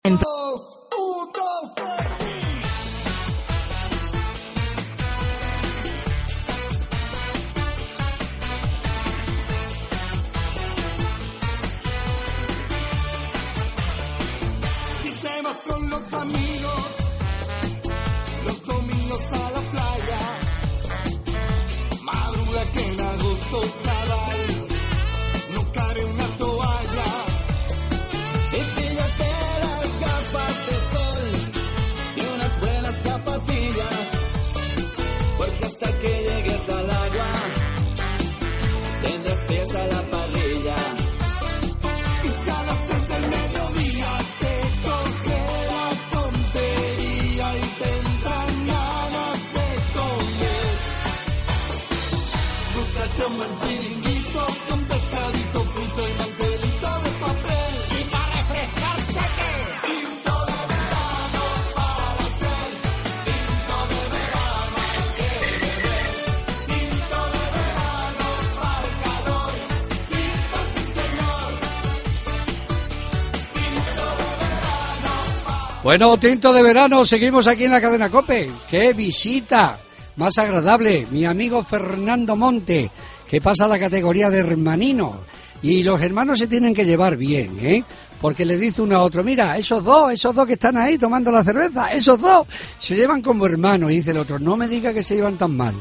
Con los amigos, los domingos a la playa, madruga que en agosto, chaval, no cabe una toalla, píllate las gafas de sol y unas buenas zapatillas, porque hasta que llegues al agua, tendrás pies a la parrilla. Y si a las 3 del mediodía un buen chiringuito con pescadito frito y mantelito de papel. Y para refrescarse, ¿qué? Tinto de verano para hacer, tinto de verano que beber, tinto de verano para el calor, tinto sí señor, tinto de verano para... Bueno, tinto de verano, seguimos aquí en la cadena COPE. ¡Qué visita más agradable! Mi amigo Fernando Monte, que pasa a la categoría de hermanino. Y los hermanos se tienen que llevar bien, ¿eh? Porque le dice uno a otro, mira, esos dos que están ahí tomando la cerveza, esos dos se llevan como hermanos. Y dice el otro, no me diga que se llevan tan mal.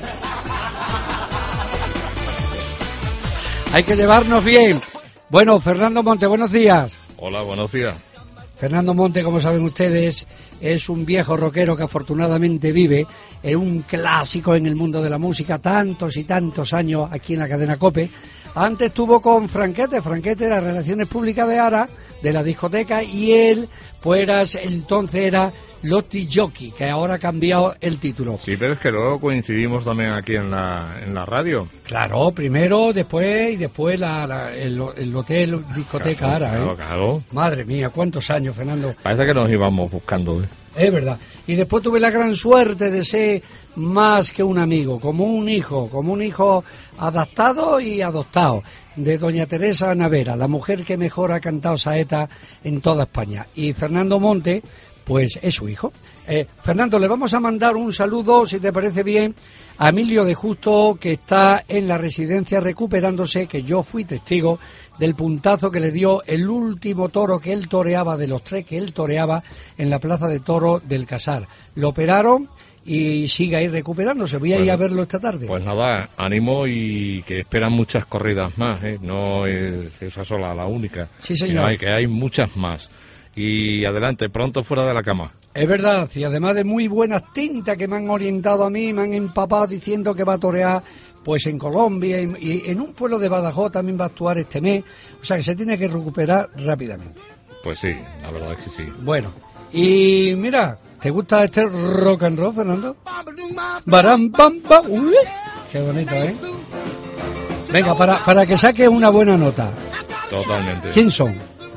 Hay que llevarnos bien. Bueno, Fernando Monte, buenos días. Hola, buenos días. Fernando Monte, como saben ustedes, es un viejo rockero que afortunadamente vive en un clásico en el mundo de la música, tantos y tantos años aquí en la cadena COPE. Antes estuvo con Franquete era Relaciones Públicas de ARA, de la discoteca, y él, pues entonces era Lotti Jockey, que ahora ha cambiado el título. Sí, pero es que luego coincidimos también aquí en la radio. Claro, primero, después, y después el hotel, discoteca ARA, ¿eh? Claro. Madre mía, cuántos años, Fernando. Parece que nos íbamos buscando, ¿eh? Es verdad. Y después tuve la gran suerte de ser más que un amigo, como un hijo adaptado y adoptado, de doña Teresa Navera, la mujer que mejor ha cantado saeta en toda España. Y Fernando Monte, pues es su hijo. Fernando, le vamos a mandar un saludo, si te parece bien, a Emilio de Justo, que está en la residencia recuperándose, que yo fui testigo del puntazo que le dio el último toro que él toreaba, de los 3 que él toreaba en la plaza de toros del Casar. Lo operaron y sigue ahí recuperándose. Voy a ir a verlo esta tarde. Pues nada, ánimo, y que esperan muchas corridas más, ¿eh? No es esa sola la única. Sí, señor. Que hay muchas más. Y adelante, pronto fuera de la cama. Es verdad, y además de muy buenas tintas que me han orientado a mí, me han empapado diciendo que va a torear pues en Colombia y en un pueblo de Badajoz también va a actuar este mes, o sea que se tiene que recuperar rápidamente. Pues sí, la verdad es que sí. Bueno, y mira, ¿te gusta este rock and roll, Fernando? Baram, pam, pam. Uy, qué bonito, ¿eh? Venga, para que saques una buena nota. Totalmente. ¿Quién son?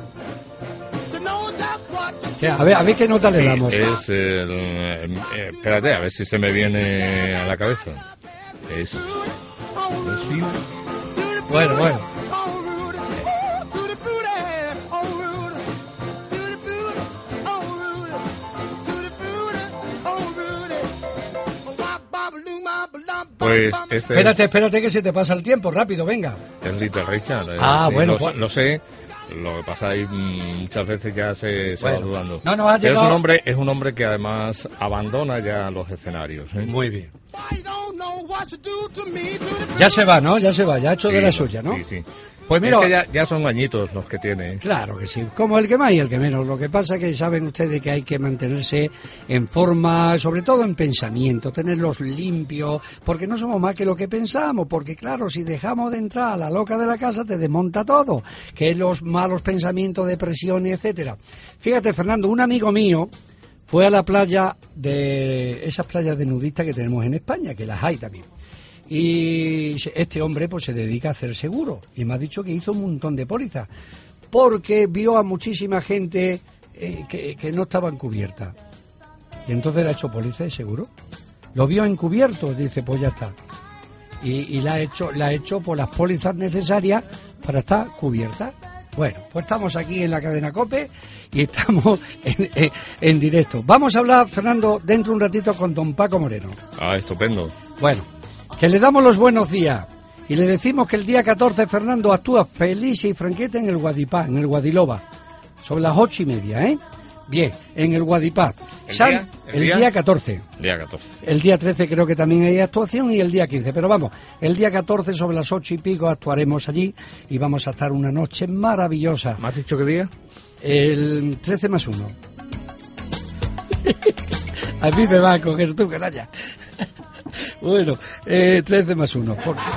A ver qué nota le damos. Es espérate, a ver si se me viene a la cabeza. Es... Bueno. Pues Espérate que se te pasa el tiempo, rápido, venga. Es Little Richard. Bueno, lo sé. Lo que pasa ahí muchas veces ya se va dudando. No, ha llegado... Es un hombre que además abandona ya los escenarios, ¿eh? Muy bien. Ya se va, ¿no? Ya ha hecho de la suya, ¿no? Sí. Pues mira, es que ya son añitos los que tiene. Claro que sí, como el que más y el que menos. Lo que pasa es que saben ustedes que hay que mantenerse en forma, sobre todo en pensamiento, tenerlos limpios, porque no somos más que lo que pensamos, porque claro, si dejamos de entrar a la loca de la casa te desmonta todo, que es los malos pensamientos, depresiones, etcétera. Fíjate, Fernando, un amigo mío fue a la playa de esas playas de nudistas que tenemos en España, que las hay también. Y este hombre pues se dedica a hacer seguro y me ha dicho que hizo un montón de pólizas porque vio a muchísima gente que no estaban cubiertas y entonces le ha hecho póliza de seguro, lo vio encubierto, dice pues ya está, y la ha hecho por las pólizas necesarias para estar cubierta. Bueno, pues estamos aquí en la cadena COPE y estamos en directo. Vamos a hablar, Fernando, dentro de un ratito con don Paco Moreno. Ah, estupendo. Bueno, que le damos los buenos días y le decimos que el día 14 Fernando actúa feliz y franquete en el Guadipá, en el Guadiloba, sobre las 8:30, ¿eh? Bien, en el Guadipá. El día 14. Día 14. El día 13 creo que también hay actuación y el día 15. Pero vamos, el día 14 sobre las 8 y pico actuaremos allí y vamos a estar una noche maravillosa. ¿Me has dicho qué día? El 13 más 1. A mí me va a coger tú, canalla. Bueno, 13 más 1.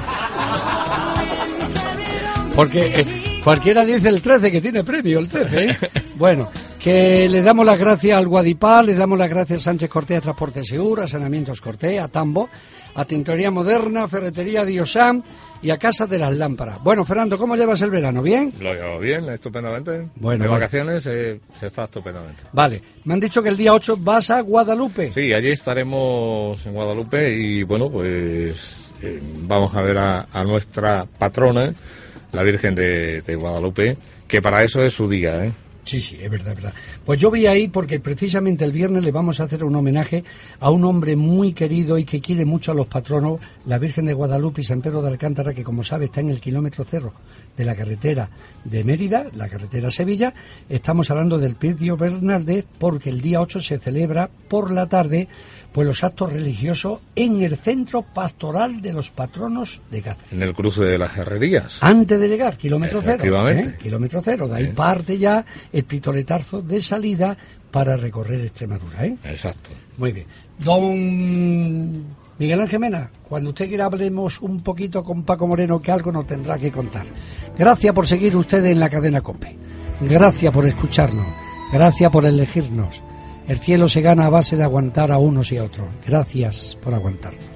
Porque cualquiera dice el 13, que tiene premio el 13, ¿eh? Bueno, que le damos las gracias al Guadipá, le damos las gracias a Sánchez Cortés, a Transporte Seguro, a Saneamientos Cortés, a Tambo, a Tintorería Moderna, Ferretería Diosán y a Casa de las Lámparas. Bueno, Fernando, ¿cómo llevas el verano? ¿Bien? Lo llevo bien, estupendamente. Bueno, de vale. vacaciones se está estupendamente. Vale, me han dicho que el día 8 vas a Guadalupe. Sí, allí estaremos en Guadalupe y bueno, pues vamos a ver a nuestra patrona, la Virgen de Guadalupe, que para eso es su día, ¿eh? Sí, es verdad, es verdad. Pues yo voy ahí porque precisamente el viernes le vamos a hacer un homenaje a un hombre muy querido y que quiere mucho a los patronos, la Virgen de Guadalupe y San Pedro de Alcántara, que como sabe está en el kilómetro 0 de la carretera de Mérida, la carretera Sevilla. Estamos hablando del Pidio Bernardet porque el día 8 se celebra por la tarde pues los actos religiosos en el centro pastoral de los patronos de Cáceres. En el cruce de las herrerías. Antes de llegar, kilómetro 0. Efectivamente. Kilómetro 0, de ahí parte ya el pistoletazo de salida para recorrer Extremadura, ¿eh? Exacto. Muy bien. Don Miguel Ángel Mena, cuando usted quiera hablemos un poquito con Paco Moreno, que algo nos tendrá que contar. Gracias por seguir ustedes en la cadena COPE. Gracias por escucharnos. Gracias por elegirnos. El cielo se gana a base de aguantar a unos y a otros. Gracias por aguantarnos.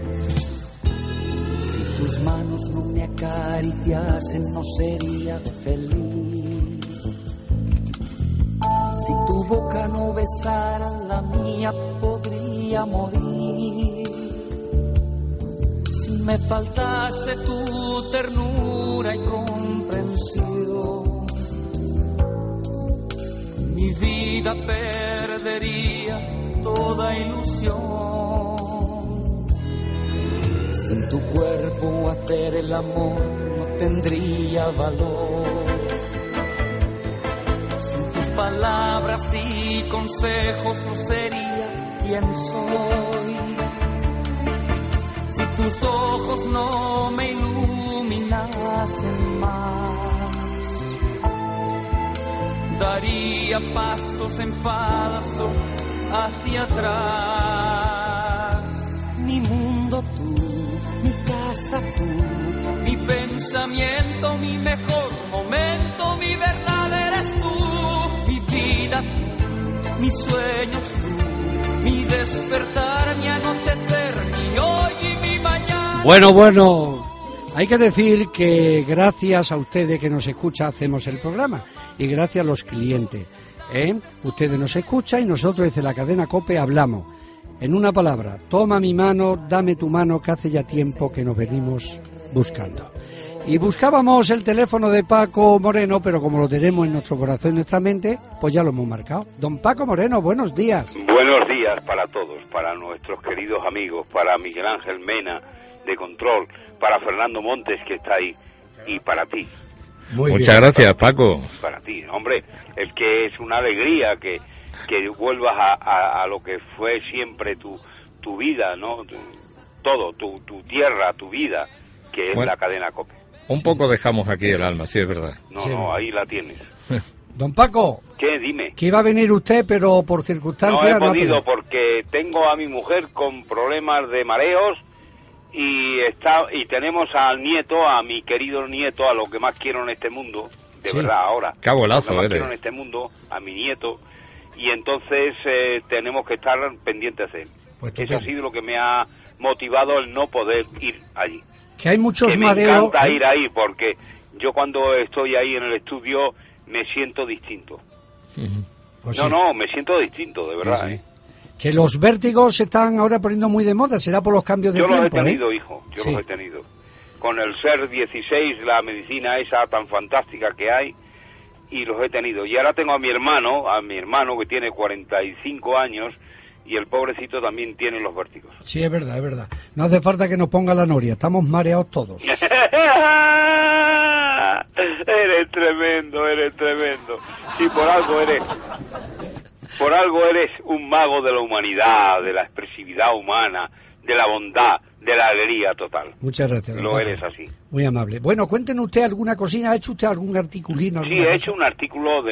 Si tus manos no me acariciasen, no sería feliz. Si tu boca no besara la mía, podría morir. Si me faltase tu ternura y comprensión, mi vida perdería toda ilusión. Sin tu cuerpo hacer el amor no tendría valor. Sin tus palabras y consejos no sería quien soy. Si tus ojos no me iluminasen más, daría pasos en falso hacia atrás. Mi mundo tú, mi casa tú, mi pensamiento, mi mejor momento, mi verdad eres tú, mi vida tú, mis sueños tú, mi despertar, mi anochecer, mi hoy y mi mañana. Bueno, hay que decir que gracias a ustedes que nos escuchan hacemos el programa y gracias a los clientes, ¿eh? Ustedes nos escuchan y nosotros desde la cadena COPE hablamos. En una palabra, toma mi mano, dame tu mano, que hace ya tiempo que nos venimos buscando. Y buscábamos el teléfono de Paco Moreno, pero como lo tenemos en nuestro corazón y nuestra mente, pues ya lo hemos marcado. Don Paco Moreno, buenos días. Buenos días para todos, para nuestros queridos amigos, para Miguel Ángel Mena de Control, para Fernando Montes que está ahí y para ti. Muchas gracias, Paco. Para ti, hombre, es que es una alegría que vuelvas a lo que fue siempre tu vida, ¿no? Todo, tu tierra, tu vida, que es la cadena COPE. Un poco dejamos aquí el alma, sí, es verdad. No, Sí, no, ahí la tienes. Don Paco, ¿Qué? Dime. que iba a venir usted, pero por circunstancias... No he podido ha podido. porque tengo a mi mujer con problemas de mareos y tenemos al nieto, a mi querido nieto, a lo que más quiero en este mundo, de Sí. verdad ahora. Qué abuelazo lo que más eres. quiero en este mundo, a mi nieto, y entonces tenemos que estar pendientes de él. Pues Eso ha estupendo. sido lo que me ha motivado el no poder ir allí. Que hay muchos Que me mareos... encanta ir ahí porque yo cuando estoy ahí en el estudio me siento distinto. Pues No, sí. no, me siento distinto, de verdad, sí. ¿eh? Que los vértigos se están ahora poniendo muy de moda, será por los cambios de Yo tiempo, los he tenido, ¿eh? hijo, Sí. los he tenido. Con el SER 16, la medicina esa tan fantástica que hay, y los he tenido. Y ahora tengo a mi hermano que tiene 45 años, y el pobrecito también tiene los vértigos. Sí, es verdad, es verdad. No hace falta que nos ponga la noria, estamos mareados todos. Eres tremendo. Sí, por algo eres un mago de la humanidad, de la expresividad humana, de la bondad, de la alegría total. Muchas gracias. Lo eres así. Muy amable. Bueno, cuéntenos usted alguna cosina. ¿Ha hecho usted algún articulino? Sí, he hecho un artículo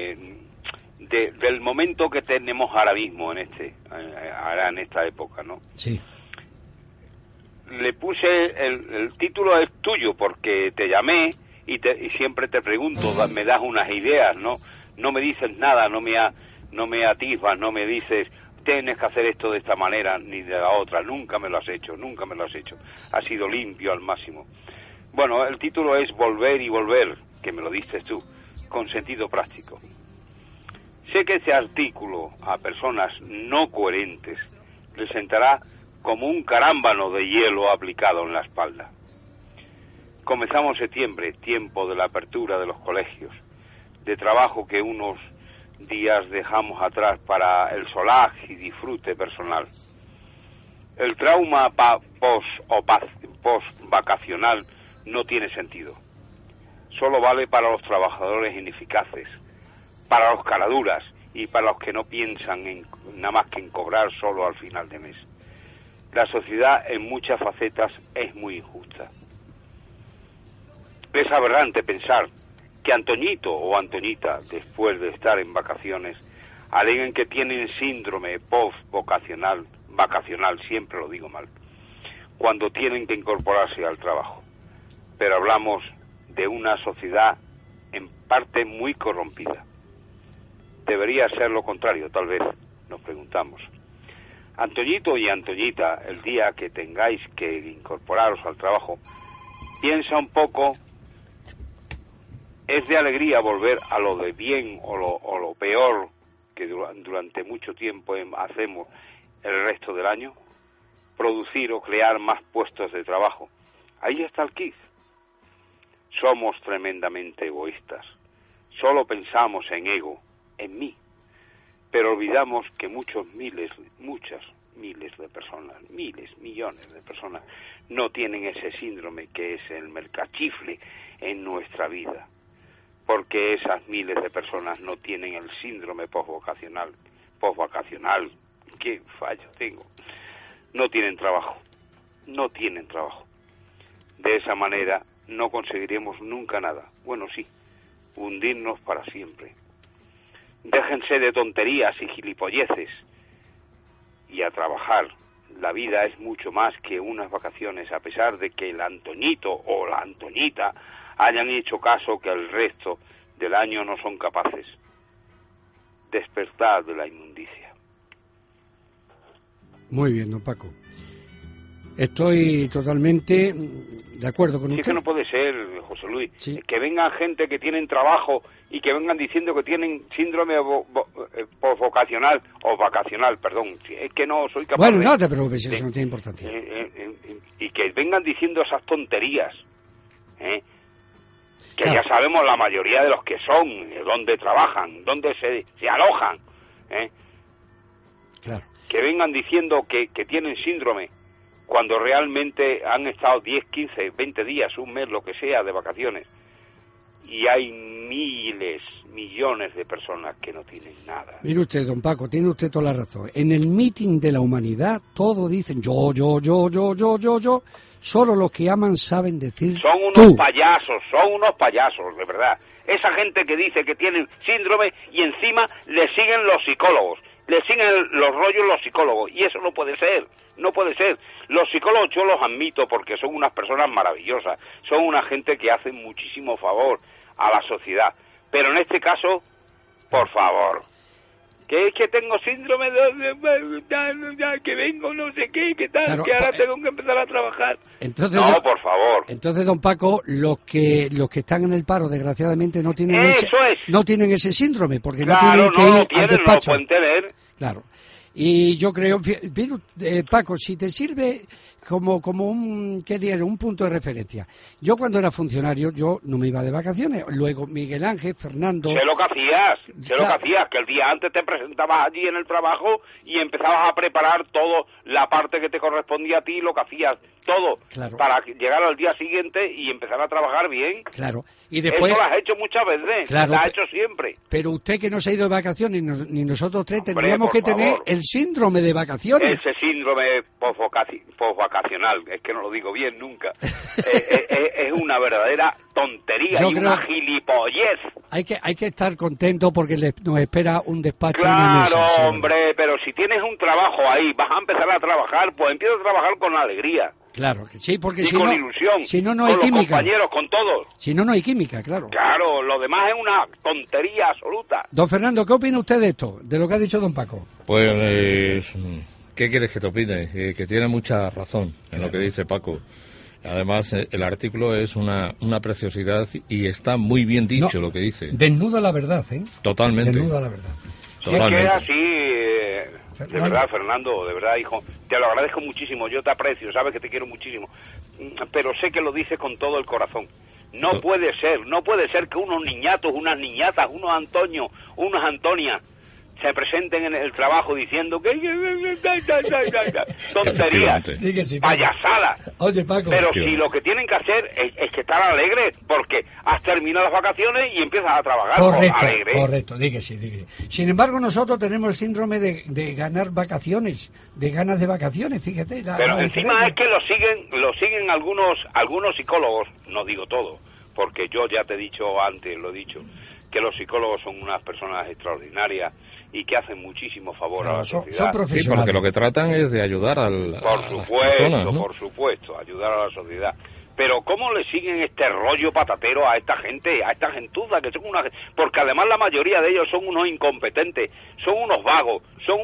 del momento que tenemos ahora mismo en esta época, ¿no? Sí. Le puse el título es tuyo porque te llamé y siempre te pregunto, me das unas ideas, ¿no? No me dices nada, no me atisbas, no me dices tienes que hacer esto de esta manera ni de la otra, nunca me lo has hecho. Ha sido limpio al máximo. Bueno, el título es Volver y Volver, que me lo diste tú, con sentido práctico. Sé que este artículo a personas no coherentes les sentará como un carámbano de hielo aplicado en la espalda. Comenzamos septiembre, tiempo de la apertura de los colegios, de trabajo que unos días dejamos atrás para el solaz y disfrute personal. El trauma post-vacacional no tiene sentido. Solo vale para los trabajadores ineficaces, para los caraduras y para los que no piensan en nada más que en cobrar solo al final de mes. La sociedad en muchas facetas es muy injusta. Es aberrante pensar que Antoñito o Antoñita, después de estar en vacaciones, aleguen que tienen síndrome post-vacacional, siempre lo digo mal, cuando tienen que incorporarse al trabajo. Pero hablamos de una sociedad en parte muy corrompida. Debería ser lo contrario, tal vez, nos preguntamos. Antoñito y Antoñita, el día que tengáis que incorporaros al trabajo, piensa un poco. ¿Es de alegría volver a lo de bien o lo peor que durante mucho tiempo hacemos el resto del año? Producir o crear más puestos de trabajo. Ahí está el quiz. Somos tremendamente egoístas. Solo pensamos en ego, en mí. Pero olvidamos que muchas miles de personas, millones de personas, no tienen ese síndrome que es el mercachifle en nuestra vida. Porque esas miles de personas no tienen el síndrome postvacacional, qué fallo tengo, no tienen trabajo. De esa manera no conseguiremos nunca nada, bueno sí, hundirnos para siempre. Déjense de tonterías y gilipolleces y a trabajar. La vida es mucho más que unas vacaciones, a pesar de que el Antoñito o la Antoñita hayan hecho caso que el resto del año no son capaces. Despertar de la inmundicia. Muy bien, don Paco. Estoy totalmente de acuerdo con usted. Sí, que no puede ser, José Luis, sí. Que vengan gente que tienen trabajo y que vengan diciendo que tienen síndrome postvocacional o vacacional, perdón. Es que no soy capaz Bueno, no te preocupes, eso no tiene importancia. Y que vengan diciendo esas tonterías, que claro. Ya sabemos la mayoría de los que son, dónde trabajan, dónde se alojan, Claro. Que vengan diciendo que tienen síndrome, cuando realmente han estado 10, 15, 20 días, un mes, lo que sea, de vacaciones. Y hay millones de personas que no tienen nada. Mire usted, don Paco, tiene usted toda la razón. En el meeting de la humanidad, todos dicen yo. Solo los que aman saben decir Son unos payasos, de verdad. Esa gente que dice que tienen síndrome y encima le siguen los psicólogos. Le siguen los rollos los psicólogos, y eso no puede ser. Los psicólogos yo los admito porque son unas personas maravillosas, son una gente que hace muchísimo favor a la sociedad, pero en este caso, por favor, que es que tengo síndrome que vengo no sé qué, que tal, claro, que ahora tengo que empezar a trabajar. Entonces, no, por favor. Entonces, don Paco, los que están en el paro, desgraciadamente, no tienen ese síndrome, porque claro, no tienen que ir al despacho. No lo pueden tener. Claro. Y yo creo, Paco, si te sirve, como un, ¿qué diría? Un punto de referencia. Yo cuando era funcionario, yo no me iba de vacaciones. Luego Miguel Ángel, Fernando... Sé lo que hacías, que el día antes te presentabas allí en el trabajo y empezabas a preparar todo, la parte que te correspondía a ti, lo que hacías, todo, claro, para llegar al día siguiente y empezar a trabajar bien. Claro. Y después... Eso lo has hecho muchas veces, claro, lo has hecho siempre. Pero usted que no se ha ido de vacaciones, ni nosotros tres, Hombre, tendríamos que tener favor. el síndrome de vacaciones. Ese síndrome posvacacional, es que no lo digo bien nunca, es una verdadera tontería Yo y creo una gilipollez. Hay que estar contento porque nos espera un despacho. Una Claro, mesa, sí. hombre, pero si tienes un trabajo ahí, vas a empezar a trabajar, pues empieza a trabajar con alegría. Claro, que sí, porque Y si con no, ilusión, si no, no con hay los química. compañeros, con todos. Si no, no hay química, claro. Claro, lo demás es una tontería absoluta. Don Fernando, ¿qué opina usted de esto? De lo que ha dicho don Paco. Pues, ¿qué quieres que te opine? Que tiene mucha razón en lo que dice Paco. Además, el artículo es una preciosidad y está muy bien dicho lo que dice. Desnuda la verdad, ¿eh? Totalmente. Desnuda la verdad. Totalmente. Es que es así, de verdad, Fernando, de verdad, hijo, te lo agradezco muchísimo, yo te aprecio, sabes que te quiero muchísimo, pero sé que lo dices con todo el corazón. No puede ser que unos niñatos, unas niñatas, unos Antonio, unas Antonias se presenten en el trabajo diciendo que tonterías, payasadas. Oye, Paco. Pero si lo que tienen que hacer es que estar alegres, porque has terminado las vacaciones y empiezas a trabajar alegre. Correcto, dígase. Sin embargo, nosotros tenemos el síndrome de ganar vacaciones, de ganas de vacaciones, fíjate. Pero encima es que lo siguen algunos psicólogos, no digo todo, porque yo ya te he dicho antes, lo he dicho, que los psicólogos son unas personas extraordinarias y que hacen muchísimo favor a la sociedad. Son profesionales. Sí, porque lo que tratan es de ayudar a las personas, ¿no? Por supuesto, ayudar a la sociedad. Pero ¿cómo le siguen este rollo patatero a esta gente, a esta gentuza que son porque además la mayoría de ellos son unos incompetentes, son unos vagos, son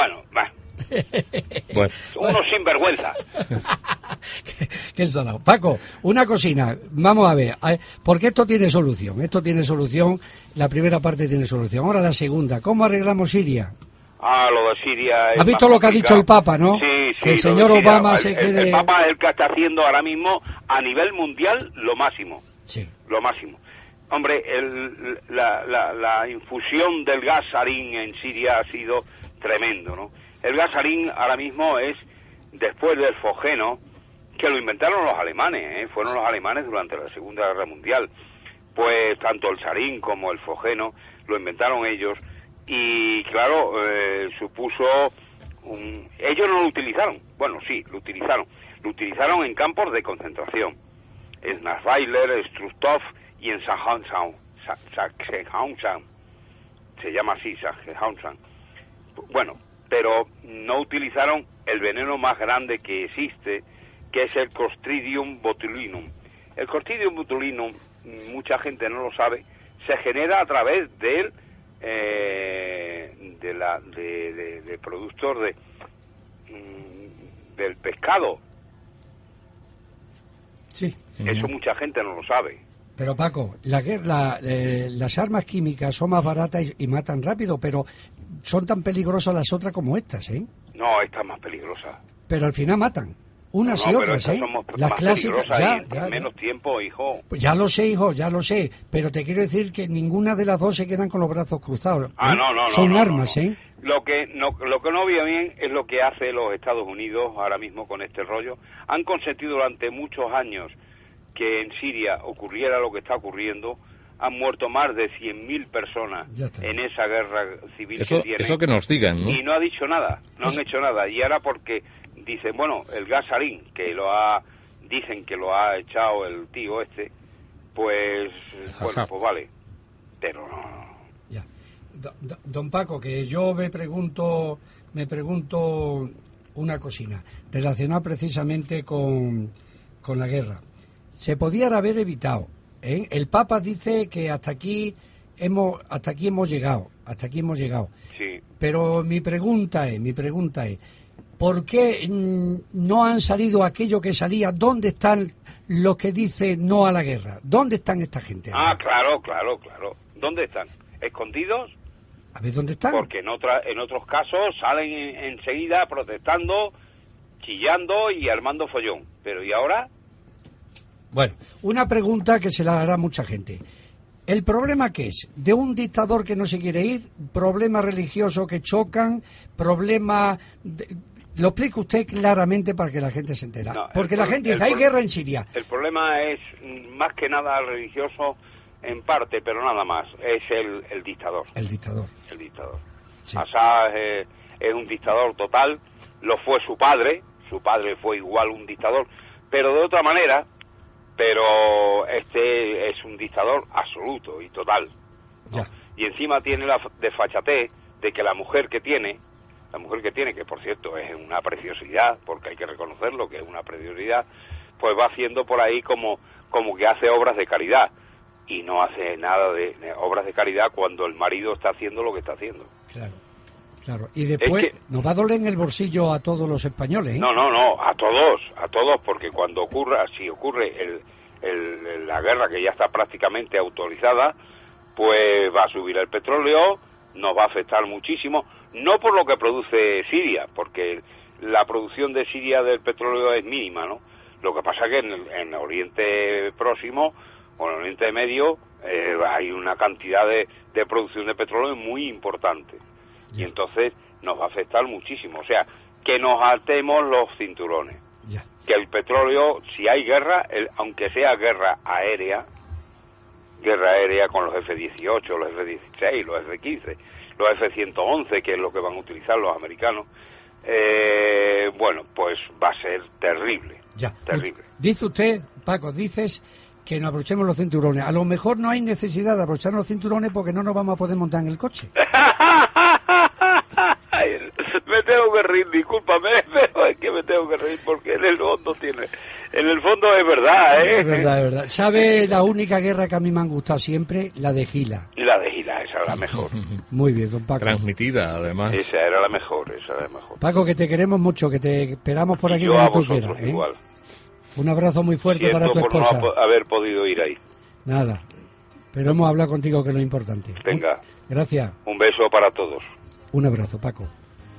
son unos sinvergüenza. ¿Qué sonado? Paco, una cocina, vamos a ver, porque esto tiene solución, la primera parte tiene solución, ahora la segunda, ¿cómo arreglamos Siria? Lo de Siria es ¿Has visto lo que ha dicho el Papa, no? Sí, que el señor Obama se quede... El Papa es el que está haciendo ahora mismo, a nivel mundial, lo máximo. Sí. Lo máximo. Hombre, la infusión del gas sarín en Siria ha sido tremendo, ¿no? El gas sarín ahora mismo es, después del fosgeno, que lo inventaron los alemanes, fueron los alemanes durante la Segunda Guerra Mundial. Pues tanto el sarín como el fosgeno lo inventaron ellos y, claro, supuso... ellos no lo utilizaron, bueno, sí, lo utilizaron en campos de concentración, en Nassweiler, Struthof y en Sachsenhausen, se llama así, Sachsenhausen. Bueno, pero no utilizaron el veneno más grande que existe, que es el Clostridium botulinum. El Clostridium botulinum, mucha gente no lo sabe, se genera a través del de productos del pescado. Sí. Eso mucha gente no lo sabe. Pero Paco, las armas químicas son más baratas y matan rápido, pero son tan peligrosas las otras como estas, ¿eh? No, esta es más peligrosa. Pero al final matan. Unas y otras, ¿eh? Las clásicas, ya. Menos tiempo, hijo. Pues ya lo sé, hijo, ya lo sé. Pero te quiero decir que ninguna de las dos se quedan con los brazos cruzados. No. Son armas, ¿eh? Lo que no veo bien es lo que hace los Estados Unidos ahora mismo con este rollo. Han consentido durante muchos años que en Siria ocurriera lo que está ocurriendo. Han muerto más de 100.000 personas en esa guerra civil que tienen. Eso que nos digan, ¿no? Y no ha dicho nada, no han hecho nada. Y ahora porque dicen, bueno, el gas sarín, dicen que lo ha echado el tío este, pues, bueno, pues vale. Pero no. Ya. Don Paco, que yo me pregunto una cocina relacionada precisamente con la guerra. Se podía haber evitado, ¿eh? El Papa dice que hasta aquí hemos llegado. Sí. Pero mi pregunta es, ¿por qué no han salido aquello que salía? ¿Dónde están los que dicen no a la guerra? ¿Dónde están esta gente? Claro. ¿Dónde están? ¿Escondidos? A ver, ¿dónde están? Porque en otros casos salen enseguida protestando. chillando y armando follón. Pero ¿y ahora? Bueno, una pregunta que se la hará mucha gente. ¿El problema qué es? ¿De un dictador que no se quiere ir? ¿Problema religioso que chocan? ¿Problema...? Lo explica usted claramente para que la gente se entere. No, porque la gente dice, hay guerra en Siria. El problema es más que nada religioso en parte, pero nada más. Es el dictador. El dictador. El dictador. Sí. Assad es un dictador total. Lo fue su padre fue igual un dictador, pero de otra manera. Pero este es un dictador absoluto y total, ¿no? Ya. Y encima tiene la desfachatez de que la mujer que tiene, que por cierto es una preciosidad, porque hay que reconocerlo que es una preciosidad, pues va haciendo por ahí como que hace obras de caridad, y no hace nada de obras de caridad cuando el marido está haciendo lo que está haciendo. Claro. Claro, y después nos va a doler en el bolsillo a todos los españoles, ¿eh? No, a todos, porque cuando si ocurre la guerra que ya está prácticamente autorizada, pues va a subir el petróleo, nos va a afectar muchísimo, no por lo que produce Siria, porque la producción de Siria del petróleo es mínima, ¿no? Lo que pasa es que en el Oriente Próximo o en el Oriente Medio hay una cantidad de producción de petróleo muy importante. Y entonces nos va a afectar muchísimo. O sea, que nos atemos los cinturones. Ya. Que el petróleo, si hay guerra, aunque sea guerra aérea con los F-18, los F-16, los F-15, los F-111, que es lo que van a utilizar los americanos, bueno, pues va a ser terrible. Ya. Terrible. Dice usted, Paco, dices que nos abrochemos los cinturones. A lo mejor no hay necesidad de abrocharnos los cinturones porque no nos vamos a poder montar en el coche. Me tengo que reír, discúlpame, pero es que me tengo que reír porque en el fondo es verdad, ¿eh? Es verdad. ¿Sabe la única guerra que a mí me han gustado siempre? La de Gila. La de Gila, esa era la mejor. Muy bien, don Paco. Transmitida, además. Esa era la mejor. Paco, que te queremos mucho, que te esperamos por aquí yo cuando a tú quieras. Igual. Un abrazo muy fuerte Siento para tu por esposa. no haber podido ir ahí. Nada, pero hemos hablado contigo, que es lo importante. Venga. Gracias. Un beso para todos. Un abrazo, Paco.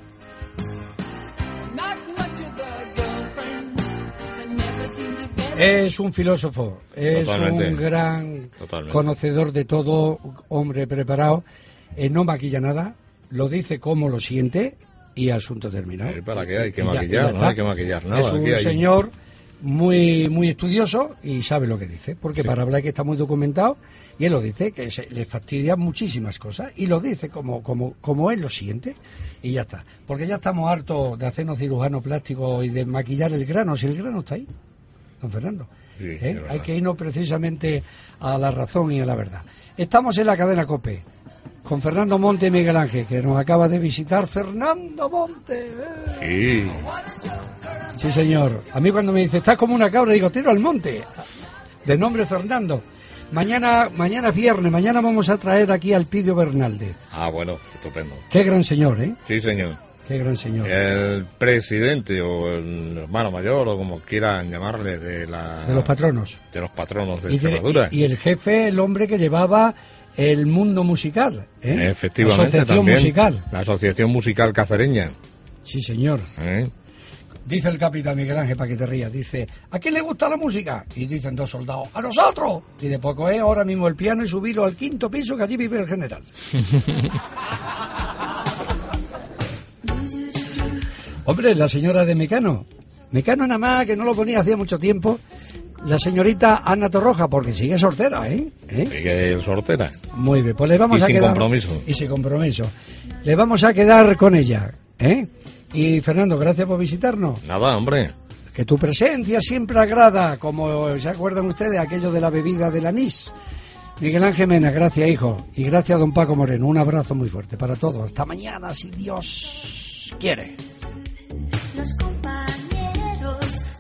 Es un filósofo, es Totalmente. un gran Totalmente. conocedor de todo, hombre preparado, no maquilla nada, lo dice como lo siente y asunto terminado. ¿Para qué hay que Y ya maquillar? No está. hay que maquillar nada. Es un Aquí hay- señor muy estudioso y sabe lo que dice, porque Sí. para hablar que está muy documentado, y él lo dice, que le fastidia muchísimas cosas, y lo dice como él lo siente, y ya está. Porque ya estamos hartos de hacernos cirujanos plásticos y de maquillar el grano, si el grano está ahí, don Fernando. Sí, es verdad. Hay que irnos precisamente a la razón y a la verdad. Estamos en la cadena COPE, con Fernando Monte y Miguel Ángel, que nos acaba de visitar. ¡Fernando Monte! Sí. Sí, señor. A mí cuando me dice, estás como una cabra, digo, tiro al monte. De nombre Fernando. Mañana es viernes, mañana vamos a traer aquí al Pidio Bernaldez. Ah, bueno, estupendo. Qué gran señor, ¿eh? Sí, señor. Qué gran señor. El presidente o el hermano mayor o como quieran llamarle de De los patronos. de los patronos de Y, Extremadura. y el jefe, el hombre que llevaba el mundo musical, ¿eh? Efectivamente, La asociación también musical. la Asociación Musical Cacereña. Sí, señor. ¿Eh? Dice el capitán Miguel Ángel, para que te rías, dice, ¿a quién le gusta la música? Y dicen dos soldados, ¡a nosotros! Y de poco es ahora mismo el piano y subirlo al 5º piso, que allí vive el general. Hombre, la señora de Mecano nada más, que no lo ponía hacía mucho tiempo, la señorita Ana Torroja, porque sigue soltera, ¿eh? Y que el sortera. Muy bien, pues le vamos Y a sin quedar... compromiso. Y sin compromiso. Le vamos a quedar con ella, ¿eh? Y Fernando, gracias por visitarnos. Nada, hombre. Que tu presencia siempre agrada, como se acuerdan ustedes, aquello de la bebida del anís. Miguel Ángel Mena, gracias, hijo. Y gracias a don Paco Moreno. Un abrazo muy fuerte para todos. Hasta mañana, si Dios quiere. Los compañeros